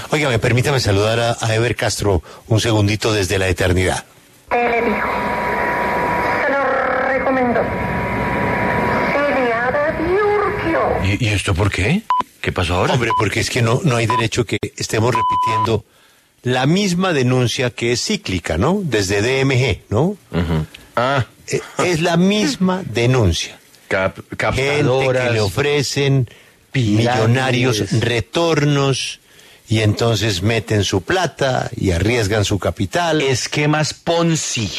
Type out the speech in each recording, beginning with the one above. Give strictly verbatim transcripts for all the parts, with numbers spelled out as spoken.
Óigame, permítame saludar a, a Ever Castro un segundito desde la eternidad. Te le dijo, se lo recomendó, se le advirtió. ¿Y, ¿Y esto por qué? ¿Qué pasó ahora? Hombre, porque es que no, no hay derecho que estemos repitiendo la misma denuncia que es cíclica, ¿no? Desde D M G, ¿no? Uh-huh. Ah. Eh, es la misma denuncia. Cap Gente que le ofrecen millonarios retornos y entonces meten su plata y arriesgan su capital. Esquemas Ponzi.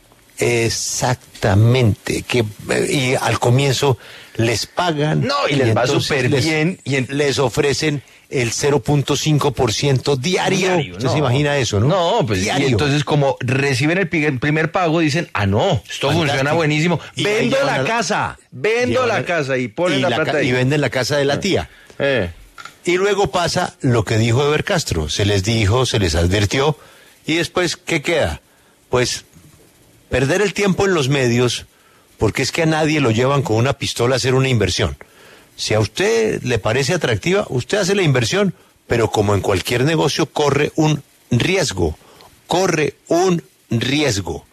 Exactamente, que y al comienzo les pagan. No, y, y les va súper bien. Y en... les ofrecen el cero punto cinco por ciento diario. diario ¿Usted no. se imagina eso, no? No, pues diario. Y entonces como reciben el primer pago, dicen, ah, no, esto Fantástico. funciona buenísimo. Y vendo la a... casa, vendo la casa y ponen y la, la plata ca ahí. Y venden la casa de la tía. Eh. Y luego pasa lo que dijo Ever Castro. Se les dijo, se les advirtió. Y después, ¿qué queda? Pues perder el tiempo en los medios, porque es que a nadie lo llevan con una pistola a hacer una inversión. Si a usted le parece atractiva, usted hace la inversión, pero como en cualquier negocio corre un riesgo, corre un riesgo.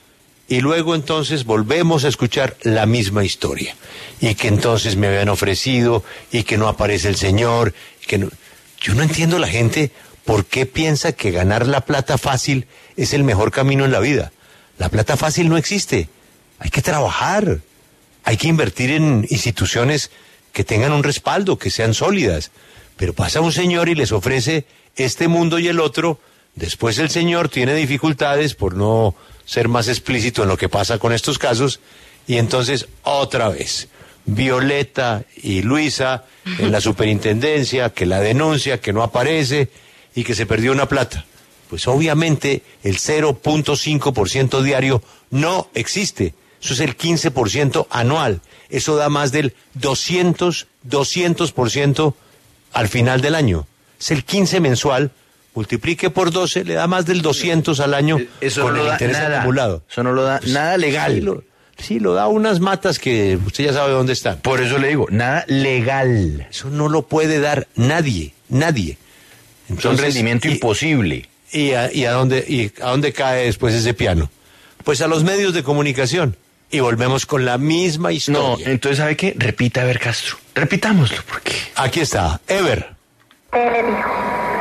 Y luego entonces volvemos a escuchar la misma historia. Y que entonces me habían ofrecido, y que no aparece el señor, que no... Yo no entiendo la gente por qué piensa que ganar la plata fácil es el mejor camino en la vida. La plata fácil no existe. Hay que trabajar. Hay que invertir en instituciones que tengan un respaldo, que sean sólidas. Pero pasa un señor y les ofrece este mundo y el otro. Después el señor tiene dificultades, por no ser más explícito en lo que pasa con estos casos, y entonces otra vez Violeta y Luisa en la superintendencia, que la denuncia, que no aparece y que se perdió una plata. Pues obviamente el cero punto cinco por ciento diario no existe. Eso es el quince por ciento anual. Eso da más del doscientos por ciento al final del año. Es el quince mensual, multiplique por doce, le da más del doscientos al año. Eso con no el lo da interés nada. acumulado. Eso no lo da pues, nada legal. Sí lo, sí, lo da unas matas que usted ya sabe dónde están. Por eso le digo, nada legal. Eso no lo puede dar nadie, nadie. Entonces, es un rendimiento y, imposible. Y a, y, a dónde, ¿Y a dónde cae después ese piano? Pues a los medios de comunicación. Y volvemos con la misma historia. No, entonces, ¿sabe qué? Repita, Ever Castro. Repitámoslo, porque... Aquí está, Ever. Te le dijo,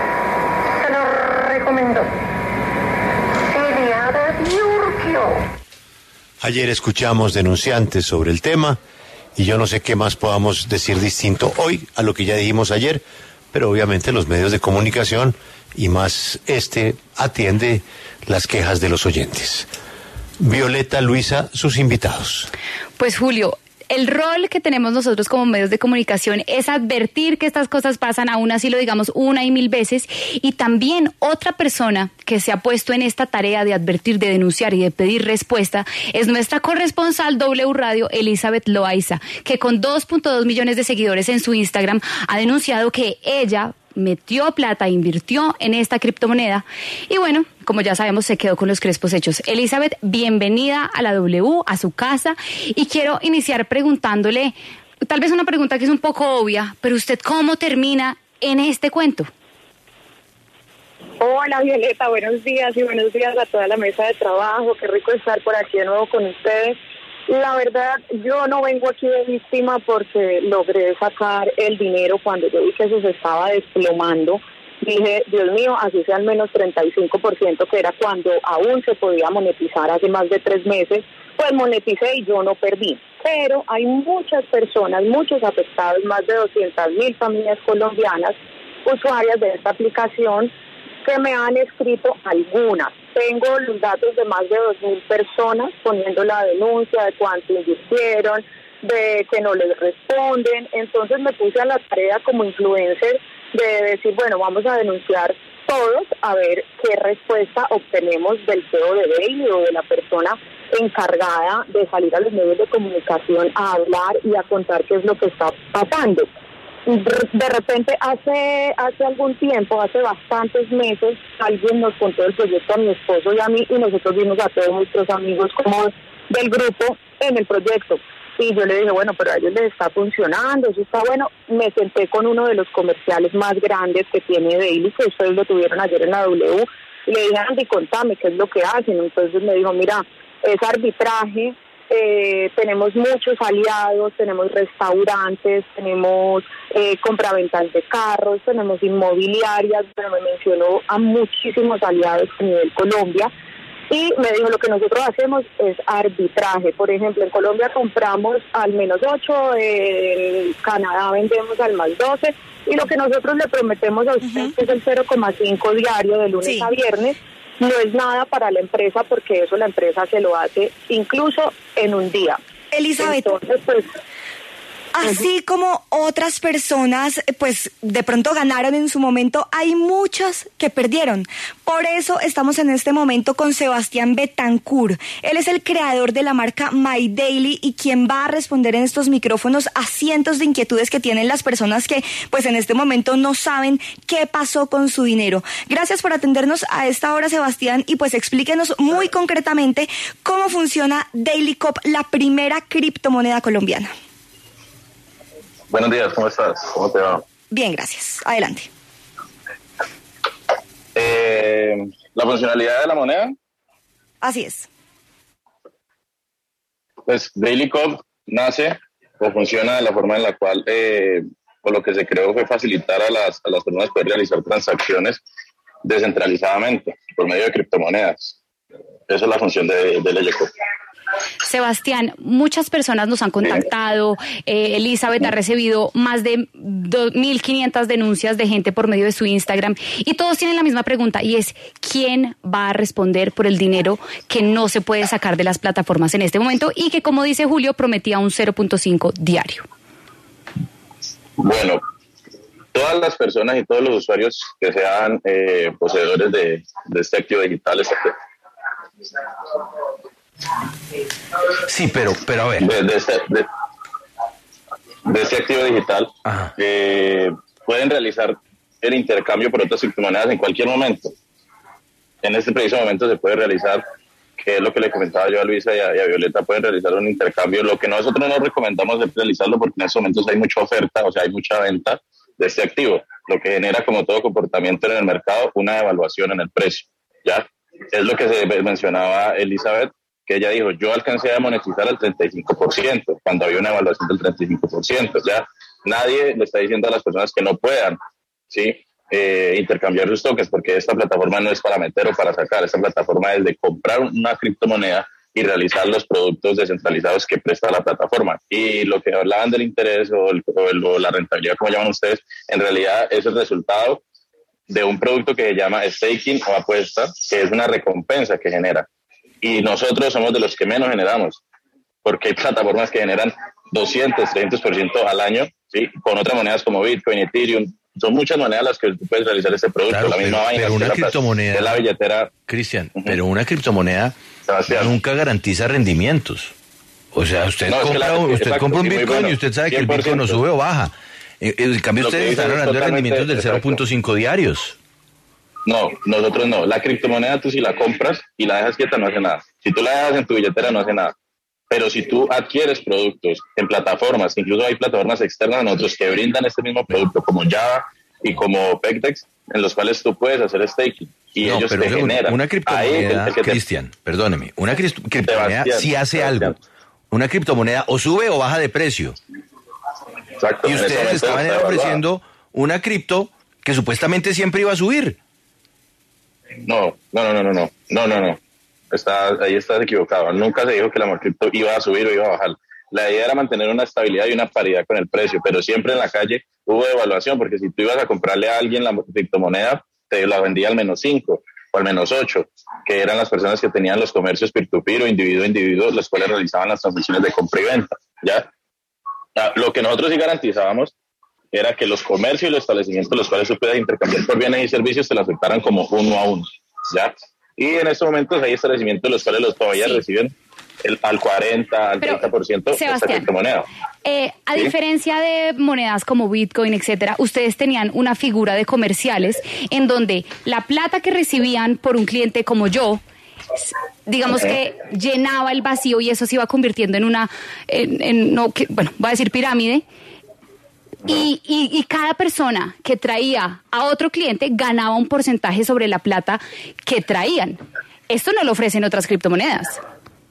se lo recomendó, se le advirtió. Ayer escuchamos denunciantes sobre el tema, y yo no sé qué más podamos decir distinto hoy a lo que ya dijimos ayer, pero obviamente los medios de comunicación, y más este, atiende las quejas de los oyentes. Violeta, Luisa, sus invitados. Pues Julio, el rol que tenemos nosotros como medios de comunicación es advertir que estas cosas pasan, aún así lo digamos una y mil veces, y también otra persona que se ha puesto en esta tarea de advertir, de denunciar y de pedir respuesta es nuestra corresponsal W Radio, Elizabeth Loaiza, que con dos punto dos millones de seguidores en su Instagram ha denunciado que ella metió plata, invirtió en esta criptomoneda y bueno, como ya sabemos, se quedó con los crespos hechos. Elizabeth, bienvenida a la W, a su casa, y quiero iniciar preguntándole, tal vez una pregunta que es un poco obvia, pero usted, ¿cómo termina en este cuento? Hola Violeta, buenos días y buenos días a toda la mesa de trabajo, qué rico estar por aquí de nuevo con ustedes. La verdad, yo no vengo aquí de víctima porque logré sacar el dinero cuando yo vi que eso se estaba desplomando. Dije, Dios mío, así sea al menos treinta y cinco por ciento, que era cuando aún se podía monetizar hace más de tres meses, pues moneticé y yo no perdí. Pero hay muchas personas, muchos afectados, más de doscientas mil familias colombianas, usuarias de esta aplicación, que me han escrito algunas. Tengo los datos de más de dos mil personas poniendo la denuncia de cuánto invirtieron, de que no les responden. Entonces me puse a la tarea como influencer de decir, bueno, vamos a denunciar todos a ver qué respuesta obtenemos del C E O de Daily o de la persona encargada de salir a los medios de comunicación a hablar y a contar qué es lo que está pasando. De repente, hace hace algún tiempo, hace bastantes meses, alguien nos contó el proyecto a mi esposo y a mí, y nosotros vimos a todos nuestros amigos como del grupo en el proyecto. Y yo le dije, bueno, pero a ellos les está funcionando, eso está bueno. Me senté con uno de los comerciales más grandes que tiene Daily, que ustedes lo tuvieron ayer en la W, y le dije, Andy, contame qué es lo que hacen. Entonces me dijo, mira, es arbitraje, eh, tenemos muchos aliados, tenemos restaurantes, tenemos eh, compraventas de carros, tenemos inmobiliarias, pero me mencionó a muchísimos aliados a nivel Colombia. Y me dijo, lo que nosotros hacemos es arbitraje. Por ejemplo, en Colombia compramos al menos ocho, en Canadá vendemos al más doce, y lo que nosotros le prometemos a usted, uh-huh, que es el cero coma cinco diario de lunes, sí, a viernes, no es nada para la empresa, porque eso la empresa se lo hace incluso en un día. Elizabeth, entonces, pues, así como otras personas, pues de pronto ganaron en su momento, hay muchas que perdieron. Por eso estamos en este momento con Sebastián Betancourt. Él es el creador de la marca My Daily y quien va a responder en estos micrófonos a cientos de inquietudes que tienen las personas que, pues en este momento no saben qué pasó con su dinero. Gracias por atendernos a esta hora, Sebastián, y pues explíquenos muy concretamente cómo funciona Dailycop, la primera criptomoneda colombiana. Buenos días, ¿cómo estás? ¿Cómo te va? Bien, gracias. Adelante. Eh, ¿La funcionalidad de la moneda? Así es. Pues Dailycop nace o funciona de la forma en la cual, eh, por lo que se creó fue facilitar a las, a las personas poder realizar transacciones descentralizadamente por medio de criptomonedas. Esa es la función de, de Dailycop. Sebastián, muchas personas nos han contactado, eh, Elizabeth ha recibido más de dos mil quinientas denuncias de gente por medio de su Instagram y todos tienen la misma pregunta y es, ¿quién va a responder por el dinero que no se puede sacar de las plataformas en este momento y que, como dice Julio, prometía un cero punto cinco diario? Bueno, todas las personas y todos los usuarios que sean eh, poseedores de, de este activo digital, este Sí, pero, pero a ver. De, de, este, de, de este activo digital, eh, pueden realizar el intercambio por otras criptomonedas en cualquier momento. En este preciso momento se puede realizar, que es lo que le comentaba yo a Luisa y a, y a Violeta, pueden realizar un intercambio. Lo que nosotros no recomendamos es realizarlo porque en estos momentos hay mucha oferta, o sea, hay mucha venta de este activo, lo que genera, como todo comportamiento en el mercado, una devaluación en el precio. ¿Ya? Es lo que se mencionaba Elizabeth, que ella dijo, yo alcancé a monetizar al treinta y cinco por ciento, cuando había una evaluación del treinta y cinco por ciento. Ya nadie le está diciendo a las personas que no puedan, ¿sí? eh, intercambiar sus tokens, porque esta plataforma no es para meter o para sacar, esta plataforma es de comprar una criptomoneda y realizar los productos descentralizados que presta la plataforma. Y lo que hablaban del interés o, el, o, el, o la rentabilidad, como llaman ustedes, en realidad es el resultado de un producto que se llama staking o apuesta, que es una recompensa que genera. Y nosotros somos de los que menos generamos, porque hay plataformas que generan doscientos, trescientos por ciento al año, ¿sí? Con otras monedas como Bitcoin, Ethereum. Son muchas maneras las que tú puedes realizar este producto. Claro, la misma pero, vaina pero una que criptomoneda, de la billetera. Cristian, Uh-huh. pero una criptomoneda Sebastián. nunca garantiza rendimientos. O sea, usted No, compra, es que la, usted exacto, compra un sí, Bitcoin bueno, y usted sabe que el cien por ciento. Bitcoin no sube o baja. En, en cambio, Lo que ustedes dices están es hablando de totalmente rendimientos del cero punto cinco diarios. No, nosotros no. La criptomoneda tú si la compras y la dejas quieta no hace nada. Si tú la dejas en tu billetera no hace nada. Pero si tú adquieres productos en plataformas, incluso hay plataformas externas a nosotros que brindan este mismo producto como Java y como Pectex, en los cuales tú puedes hacer staking y No, ellos pero te una, generan. una Ahí criptomoneda, es el que te- Cristian, perdóneme, una cri- criptomoneda Sebastián, sí hace Sebastián. algo. Una criptomoneda o sube o baja de precio. Exacto, Y en ese ustedes momento estaban está evaluada. ofreciendo una cripto que supuestamente siempre iba a subir. No, no, no, no, no, no, no, no. Está, ahí estás equivocado. Nunca se dijo que la cripto iba a subir o iba a bajar. La idea era mantener una estabilidad y una paridad con el precio, pero siempre en la calle hubo devaluación, porque si tú ibas a comprarle a alguien la criptomoneda, te la vendía al menos cinco o al menos ocho, que eran las personas que tenían los comercios peer-to-peer o individuo a individuo, los cuales realizaban las transacciones de compra y venta. ¿Ya? Ah, lo que nosotros sí garantizábamos era que los comercios y los establecimientos los cuales tú puedas intercambiar por bienes y servicios te lo aceptaran como uno a uno, ¿ya? Y en estos momentos hay establecimientos los cuales los todavía Sí. reciben el, al cuarenta, al Pero, treinta por ciento de esta Sebastián, criptomoneda. Eh, a ¿Sí? diferencia de monedas como Bitcoin, etcétera, ustedes tenían una figura de comerciales en donde la plata que recibían por un cliente como yo digamos que llenaba el vacío y eso se iba convirtiendo en una, en, en, no, que, bueno, voy a decir pirámide. Y, y, y cada persona que traía a otro cliente ganaba un porcentaje sobre la plata que traían. Esto no lo ofrecen otras criptomonedas.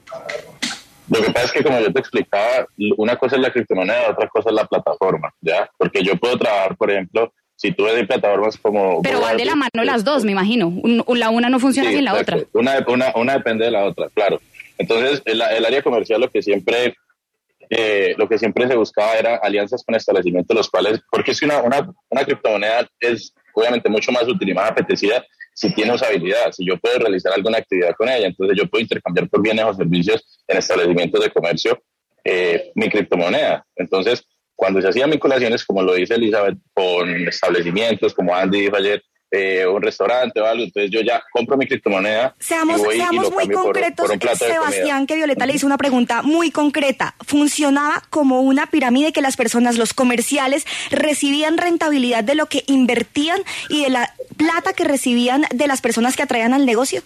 Lo que pasa es que, como yo te explicaba, una cosa es la criptomoneda, otra cosa es la plataforma, ¿ya? Porque yo puedo trabajar, por ejemplo, si tú ves en plataformas como... Pero van de la mano las dos, me imagino. Un, la una no funciona sí, sin la exacto. otra. Una, una, una depende de la otra, claro. Entonces, el, el área comercial lo que siempre... Eh, lo que siempre se buscaba era alianzas con establecimientos, los cuales, porque es una, una, una criptomoneda es obviamente mucho más útil y más apetecida si tiene usabilidad, si yo puedo realizar alguna actividad con ella, entonces yo puedo intercambiar por bienes o servicios en establecimientos de comercio eh, mi criptomoneda. Entonces, cuando se hacían vinculaciones, como lo dice Elizabeth, con establecimientos, como Andy dijo ayer, Eh, un restaurante o algo, entonces yo ya compro mi criptomoneda. Seamos, y voy seamos y lo muy cambio concretos, por, por un plato Sebastián, de que Violeta le hizo una pregunta muy concreta. ¿Funcionaba como una pirámide que las personas, los comerciales, recibían rentabilidad de lo que invertían y de la plata que recibían de las personas que atraían al negocio?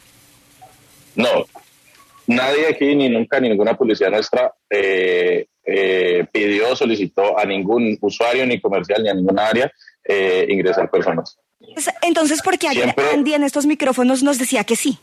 No, nadie aquí, ni nunca, ni ninguna publicidad nuestra eh, eh, pidió, solicitó a ningún usuario, ni comercial, ni a ninguna área eh, ingresar personas. Entonces, ¿por qué ayer Siempre, Andy en estos micrófonos nos decía que sí?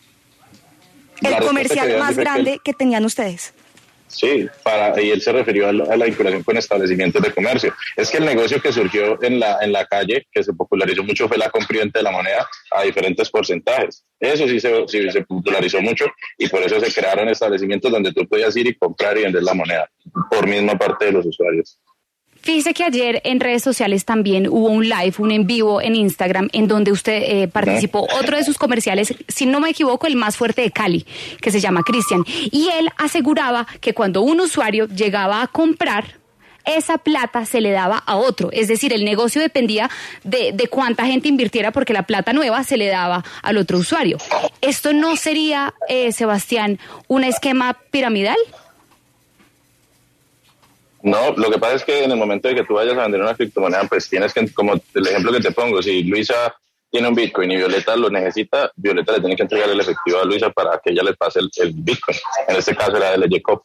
El comercial más grande que, que tenían ustedes. Sí, para, y él se refirió a la, a la vinculación con establecimientos de comercio. Es que el negocio que surgió en la, en la calle, que se popularizó mucho, fue la compra y venta de la moneda a diferentes porcentajes. Eso sí se, sí se popularizó mucho y por eso se crearon establecimientos donde tú podías ir y comprar y vender la moneda por misma parte de los usuarios. Fíjese que ayer en redes sociales también hubo un live, un en vivo en Instagram, en donde usted eh, participó. Otro de sus comerciales, si no me equivoco, el más fuerte de Cali, que se llama Cristian. Y él aseguraba que cuando un usuario llegaba a comprar, esa plata se le daba a otro. Es decir, el negocio dependía de, de cuánta gente invirtiera, porque la plata nueva se le daba al otro usuario. ¿Esto no sería, eh, Sebastián, un esquema piramidal? No, lo que pasa es que en el momento de que tú vayas a vender una criptomoneda, pues tienes que, como el ejemplo que te pongo, si Luisa tiene un Bitcoin y Violeta lo necesita, Violeta le tiene que entregar el efectivo a Luisa para que ella le pase el, el Bitcoin. En este caso era de Jacob.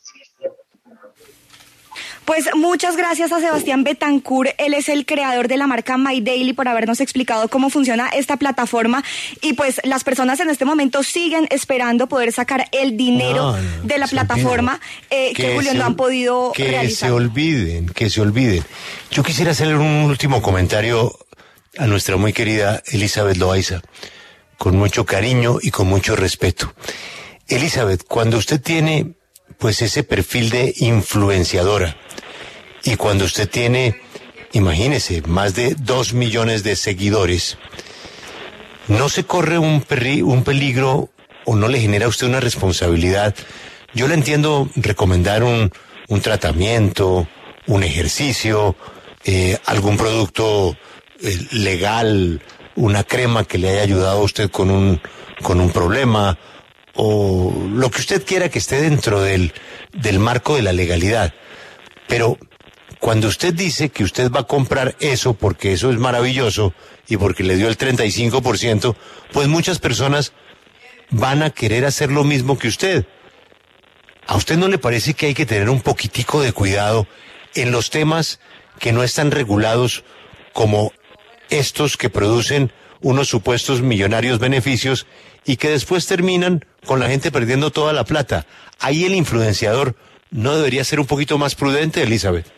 Pues muchas gracias a Sebastián Betancourt. Él es el creador de la marca My Daily, por habernos explicado cómo funciona esta plataforma. Y pues las personas en este momento siguen esperando poder sacar el dinero no, no, de la plataforma eh, que, que Julio no han podido que realizar. Que se olviden, que se olviden. Yo quisiera hacerle un último comentario a nuestra muy querida Elizabeth Loaiza, con mucho cariño y con mucho respeto. Elizabeth, cuando usted tiene pues ese perfil de influenciadora, y cuando usted tiene, imagínese, más de dos millones de seguidores, ¿no se corre un, perri- un peligro o no le genera a usted una responsabilidad? Yo le entiendo recomendar un, un tratamiento, un ejercicio, eh, algún producto eh, legal, una crema que le haya ayudado a usted con un, con un problema, o lo que usted quiera que esté dentro del, del marco de la legalidad. Pero cuando usted dice que usted va a comprar eso porque eso es maravilloso y porque le dio el treinta y cinco por ciento, pues muchas personas van a querer hacer lo mismo que usted. ¿A usted no le parece que hay que tener un poquitico de cuidado en los temas que no están regulados, como estos que producen unos supuestos millonarios beneficios y que después terminan con la gente perdiendo toda la plata? Ahí el influenciador no debería ser un poquito más prudente, Elizabeth.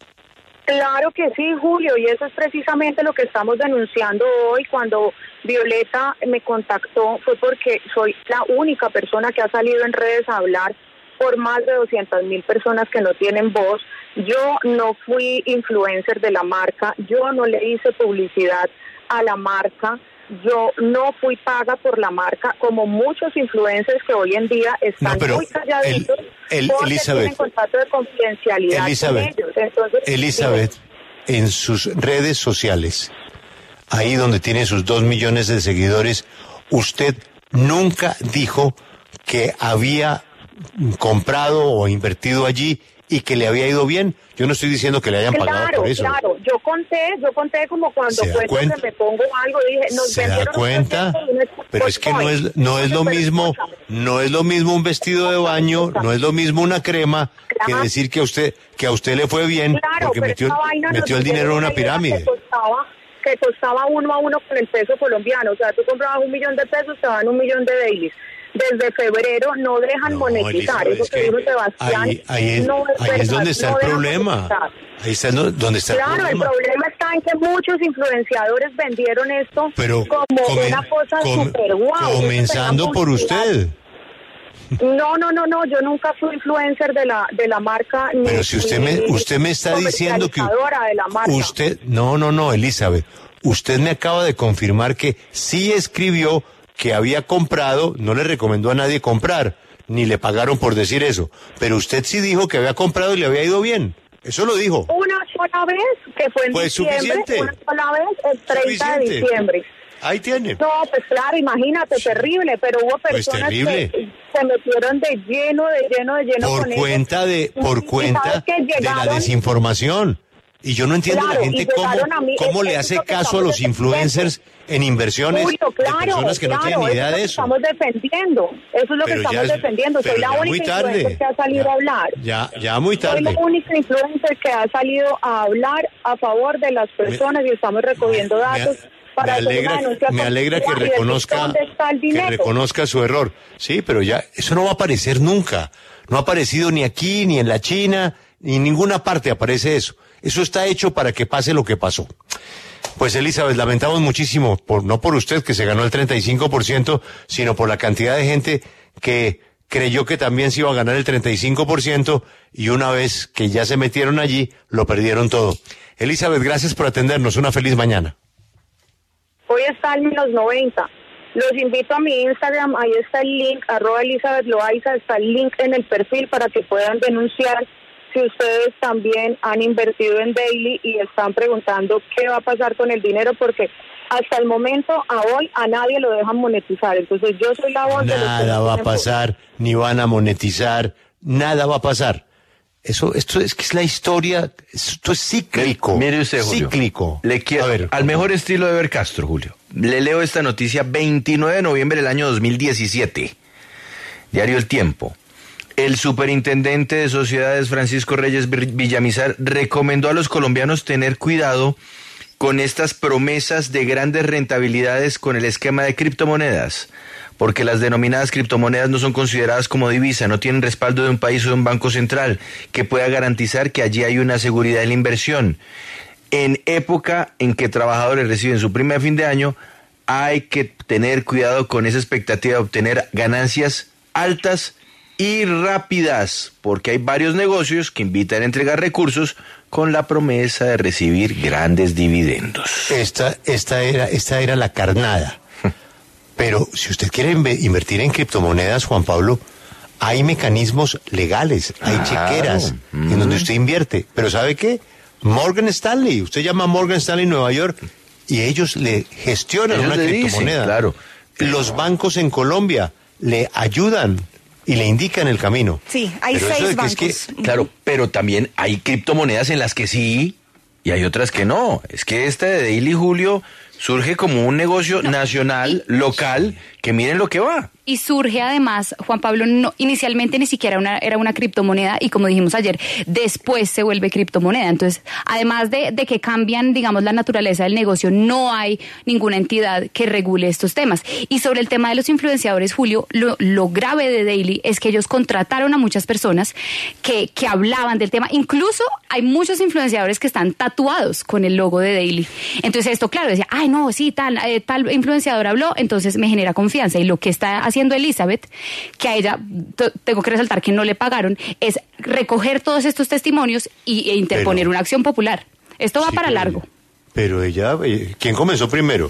Claro que sí, Julio, y eso es precisamente lo que estamos denunciando hoy. Cuando Violeta me contactó fue porque soy la única persona que ha salido en redes a hablar por más de doscientas mil personas que no tienen voz. Yo no fui influencer de la marca, yo no le hice publicidad a la marca, yo no fui paga por la marca, como muchos influencers que hoy en día están no, muy calladitos el, el, porque Elizabeth, tienen contrato de confidencialidad Elizabeth, con ellos. Entonces, Elizabeth, sí. En sus redes sociales, ahí donde tiene sus dos millones de seguidores, usted nunca dijo que había comprado o invertido allí y que le había ido bien. Yo no estoy diciendo que le hayan claro, pagado por eso. Claro, yo conté, yo conté como cuando cuento que me pongo algo, dije, nos ¿Se da cuenta? Pero es que no es, no es lo mismo, no es lo mismo un vestido de baño, no es lo mismo una crema, que decir que a usted que a usted le fue bien Claro, porque pero metió, esta vaina metió el nos dinero en una dijeron pirámide. Que costaba, que costaba uno a uno con el peso colombiano. O sea, tú comprabas un millón de pesos, te dan un millón de dailies. Desde febrero no dejan No, monetizar. Elizabeth, Eso es que que dijo Sebastián. ahí, ahí es, no es ahí es verdad, donde está no el dejan problema. monetizar. Ahí está no- donde está Claro, el el problema. problema está en que muchos influenciadores vendieron esto Pero como comen- una cosa com- súper guau. comenzando por usted. No, no, no, no, yo nunca fui influencer de la de la marca. Ni, Pero si usted me ni usted me está diciendo que comercializadora de la marca. usted no, no, no, Elizabeth, usted me acaba de confirmar que sí escribió que había comprado, no le recomendó a nadie comprar, ni le pagaron por decir eso, pero usted sí dijo que había comprado y le había ido bien. Eso lo dijo. Una sola vez, que fue en Pues diciembre, suficiente. una sola vez, el treinta de Suficiente. diciembre. Ahí tiene. No, pues claro, imagínate, terrible, pero hubo Pues personas terrible. que se metieron de lleno, de lleno, de lleno Por con cuenta eso. de por Y cuenta sabes que de la llegaron- desinformación. Y yo no entiendo Claro, la y gente cómo, llegaron a mí, cómo es- le es hace lo que caso a estamos los influencers en inversiones Julio, claro, de personas que no claro, tienen ni idea eso es lo de que eso. estamos defendiendo, eso es lo que Pero ya estamos es- defendiendo. pero Soy la ya muy única tarde. influencer que ha salido Ya- a hablar. Ya, ya muy Soy tarde. la única influencer que ha salido a hablar a favor de las personas y estamos recogiendo Me- datos para me hacer alegra, una denuncia me alegra que constitucional y decir reconozca dónde está el que dinero. reconozca su error. Sí, pero ya eso no va a aparecer nunca. No ha aparecido ni aquí, ni en la China, ni en ninguna parte aparece eso. Eso está hecho para que pase lo que pasó. Pues Elizabeth, lamentamos muchísimo, por, no por usted que se ganó el treinta y cinco por ciento, sino por la cantidad de gente que creyó que también se iba a ganar el treinta y cinco por ciento y una vez que ya se metieron allí, lo perdieron todo. Elizabeth, gracias por atendernos. Una feliz mañana. Hoy está al menos noventa. Los invito a mi Instagram, ahí está el link, arroba Elizabeth Loaiza, está el link en el perfil para que puedan denunciar si ustedes también han invertido en Daily y están preguntando qué va a pasar con el dinero, porque hasta el momento, a hoy, a nadie lo dejan monetizar. Entonces yo soy la voz de los que Nada no va a tienen voz. pasar, ni van a monetizar, nada va a pasar. Eso, esto es que es la historia, esto es cíclico. Mire usted, Julio. Cíclico. Le quiero, A ver, al mejor estilo de Eber Castro, Julio. Le leo esta noticia, veintinueve de noviembre del año dos mil diecisiete. Diario El Tiempo. El superintendente de sociedades, Francisco Reyes Villamizar, recomendó a los colombianos tener cuidado con estas promesas de grandes rentabilidades con el esquema de criptomonedas, porque las denominadas criptomonedas no son consideradas como divisa, no tienen respaldo de un país o de un banco central que pueda garantizar que allí hay una seguridad en la inversión. En época en que trabajadores reciben su prima de fin de año, hay que tener cuidado con esa expectativa de obtener ganancias altas y rápidas, porque hay varios negocios que invitan a entregar recursos con la promesa de recibir grandes dividendos. esta, esta era, esta era la carnada. Pero si usted quiere inve- invertir en criptomonedas, Juan Pablo, hay mecanismos legales, hay Claro. chequeras Mm. en donde usted invierte. Pero ¿sabe qué? Morgan Stanley, usted llama a Morgan Stanley en Nueva York y ellos le gestionan Ellos una le dicen, criptomoneda. claro. Los bancos en Colombia le ayudan y le indican el camino. Sí, hay Pero eso seis de que es bancos. que- Claro, pero también hay criptomonedas en las que sí y hay otras que no. Es que este de Daily, Julio, surge como un negocio nacional, local, que miren lo que va. Y surge además, Juan Pablo, no, inicialmente ni siquiera una, era una criptomoneda y como dijimos ayer, después se vuelve criptomoneda. Entonces, además de, de que cambian, digamos, la naturaleza del negocio, no hay ninguna entidad que regule estos temas. Y sobre el tema de los influenciadores, Julio, lo, lo grave de Daily es que ellos contrataron a muchas personas que, que hablaban del tema. Incluso hay muchos influenciadores que están tatuados con el logo de Daily. Entonces esto, claro, decía, ay no, sí, tal, eh, tal influenciador habló, entonces me genera confianza. Y lo que está haciendo Elizabeth, que a ella, t- tengo que resaltar que no le pagaron, es recoger todos estos testimonios y, e interponer Pero- una acción popular. Esto va Sí, para pero- largo. Pero ella, eh, ¿quién comenzó primero?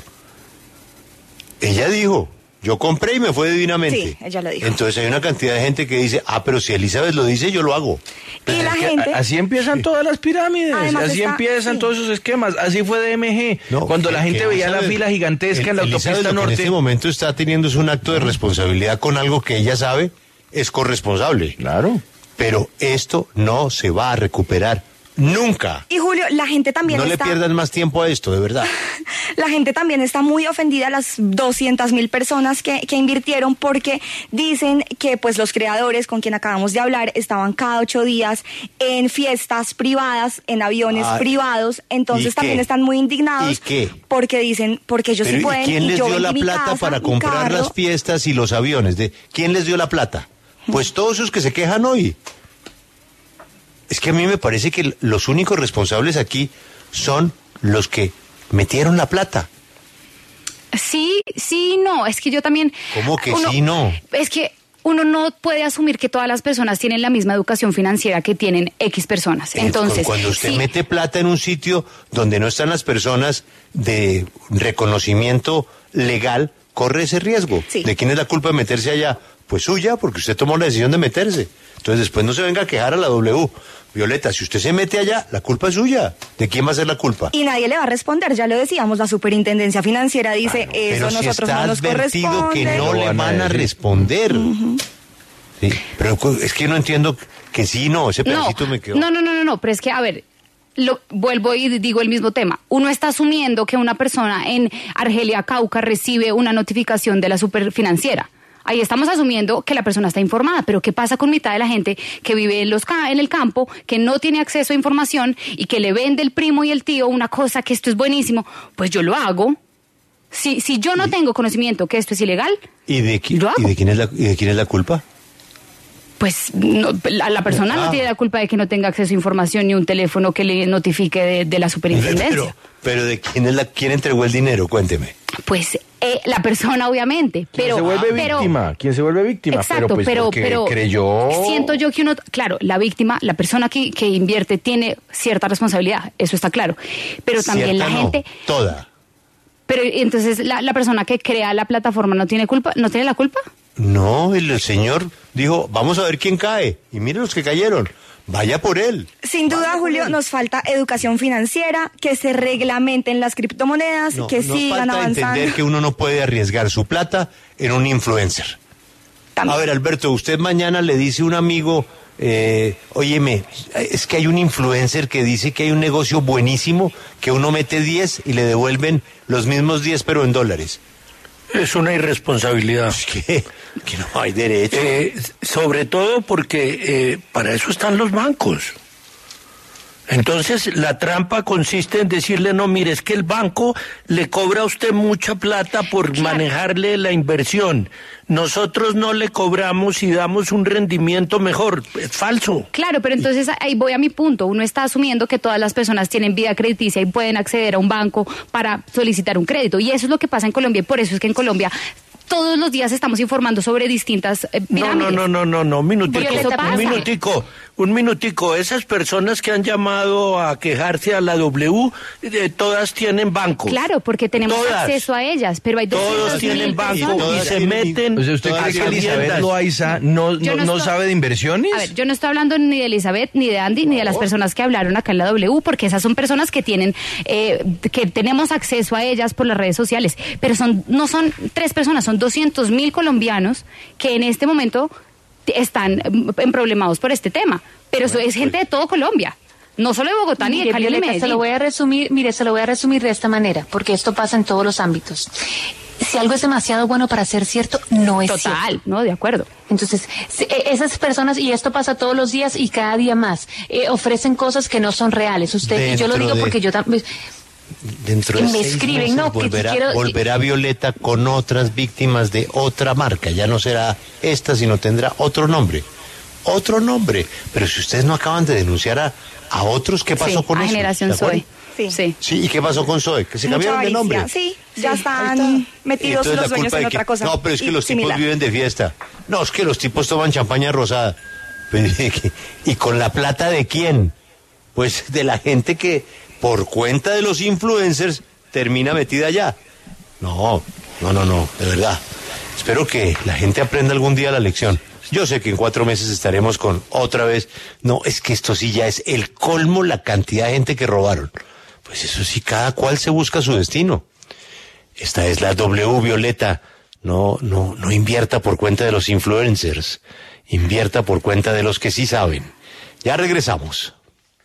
Ella dijo, yo compré y me fue divinamente. Sí, ella lo dijo. Entonces hay una cantidad de gente que dice, ah, pero si Elizabeth lo dice, yo lo hago. Y la Es que gente... a- así empiezan todas las pirámides, Además así está- empiezan sí. todos esos esquemas, así fue de M G, No, cuando que- la gente que veía la Elizabeth- fila gigantesca en la Elizabeth autopista lo que en norte. este momento está teniendo es un acto de responsabilidad con algo que ella sabe es corresponsable. Claro. Pero esto no se va a recuperar Nunca. Y Julio, la gente también no está... le pierdan más tiempo a esto, de verdad. La gente también está muy ofendida, las doscientas mil personas que, que invirtieron, porque dicen que pues los creadores con quien acabamos de hablar estaban cada ocho días en fiestas privadas, en aviones ah, privados, entonces también qué? están muy indignados. ¿Y qué? Porque dicen, porque ellos Pero, sí pueden. ¿y quién y les yo dio la vendí mi plata casa, para mi comprar carro. las fiestas y los aviones? ¿De quién les dio la plata? Pues todos esos que se quejan hoy. Es que a mí me parece que los únicos responsables aquí son los que metieron la plata. Sí, sí, no, es que yo también... ¿Cómo que uno, sí, no? Es que uno no puede asumir que todas las personas tienen la misma educación financiera que tienen X personas. Entonces, cuando usted sí, mete plata en un sitio donde no están las personas de reconocimiento legal, corre ese riesgo. Sí. ¿De quién es la culpa de meterse allá? Pues suya, porque usted tomó la decisión de meterse. Entonces después no se venga a quejar a la W. Violeta, si usted se mete allá, la culpa es suya. ¿De quién va a ser la culpa? Y nadie le va a responder, ya lo decíamos, la superintendencia financiera dice, Ah, no, eso pero si nosotros está no nos advertido corresponde. que no le van a responder. Uh-huh. Sí, pero es que no entiendo que sí, no, ese pedacito no, me quedó. No, no, no, no, no, pero es que, a ver, lo, vuelvo y digo el mismo tema. Uno está asumiendo que una persona en Argelia, Cauca, recibe una notificación de la superfinanciera. Ahí estamos asumiendo que la persona está informada, pero ¿qué pasa con mitad de la gente que vive en, los ca- en el campo, que no tiene acceso a información y que le vende el primo y el tío una cosa que esto es buenísimo? Pues yo lo hago. Si, si yo no tengo conocimiento que esto es ilegal, ¿Y de, qui- lo hago. ¿y de quién es la, y de quién es la culpa? Pues no, la, la persona Ah. no tiene la culpa de que no tenga acceso a información ni un teléfono que le notifique de, de la superintendencia. Pero, pero ¿de quién es la quién entregó el dinero? Cuénteme. Pues eh, la persona, obviamente. Pero, ¿Quién se vuelve pero, víctima? ¿Quién se vuelve víctima? Exacto, pero, pues, pero, porque pero creyó... siento yo que uno, claro, la víctima, la persona que, que invierte tiene cierta responsabilidad, eso está claro. Pero también Cierta la no, gente... toda. Pero entonces la, la persona que crea la plataforma no tiene culpa, ¿no tiene la culpa? No, el, el señor dijo, vamos a ver quién cae. Y miren los que cayeron. Vaya por él. Sin duda, Julio, nos falta educación financiera, que se reglamenten las criptomonedas, No, que nos sigan falta avanzando. entender que uno no puede arriesgar su plata en un influencer. También. A ver, Alberto, usted mañana le dice a un amigo, eh, óyeme, es que hay un influencer que dice que hay un negocio buenísimo, que uno mete diez y le devuelven los mismos diez pero en dólares. Es una irresponsabilidad. Pues que, que no hay derecho. Eh, sobre todo porque eh, para eso están los bancos. Entonces, la trampa consiste en decirle, no, mire, es que el banco le cobra a usted mucha plata por Claro. manejarle la inversión. Nosotros no le cobramos y damos un rendimiento mejor. Es falso. Claro, pero entonces ahí voy a mi punto. Uno está asumiendo que todas las personas tienen vida crediticia y pueden acceder a un banco para solicitar un crédito. Y eso es lo que pasa en Colombia y por eso es que en Colombia todos los días estamos informando sobre distintas eh, No, pirámides. no, no, no, no, no, un minutico, Porque eso un pasa. minutico, un minutico. Esas personas que han llamado a quejarse a la W, eh, todas tienen bancos. Claro, porque tenemos Todas. acceso a ellas, pero hay Todos doscientos mil tienen banco personas. y todas se tienen- meten O sea, ¿usted a cree que Elizabeth sabiendas. Loaiza no, Yo no, no no estoy- sabe de inversiones? A ver, yo no estoy hablando ni de Elizabeth, ni de Andy, ni de las personas que hablaron acá en la W, porque esas son personas que tienen, eh, que tenemos acceso a ellas por las redes sociales. Pero son, no son tres personas, son doscientos mil colombianos que en este momento t- están mm, problemados por este tema. Pero eso es gente de todo Colombia. No solo de Bogotá, ni de Mire, Cali, ni de Violeta, se lo Medellín. voy a resumir, mire, se lo voy a resumir de esta manera, porque esto pasa en todos los ámbitos. Si algo es demasiado bueno para ser cierto, no es Total, cierto. no, de acuerdo. Entonces, se- eh, esas personas, y esto pasa todos los días y cada día más, eh, ofrecen cosas que no son reales. Usted, y yo lo Dentro digo de- porque yo también... Dentro de me seis escriben, meses no, que volverá, quiero- volverá Violeta con otras víctimas de otra marca. Ya no será esta, sino tendrá otro nombre. Otro nombre. Pero si ustedes no acaban de denunciar a, a otros, ¿qué pasó Sí, con a eso? Generación ¿Se acuerdan? Sí. Zoe. Sí. Sí, ¿y qué pasó con Zoe? Que se Mucha cambiaron de avaricia. nombre. Sí, ya ahí están está. metidos Entonces, los la dueños culpa en de otra que- cosa. No, pero es que y los tipos similar. viven de fiesta. No, es que los tipos toman champaña rosada. Pues, ¿y con la plata de quién? Pues de la gente que por cuenta de los influencers termina metida allá. No, no, no, no, de verdad. Espero que la gente aprenda algún día la lección. Yo sé que en cuatro meses estaremos con otra vez. No, es que esto sí ya es el colmo, la cantidad de gente que robaron. Pues eso sí, cada cual se busca su destino. Esta es la W, Violeta. No, no, no invierta por cuenta de los influencers. Invierta por cuenta de los que sí saben. Ya regresamos.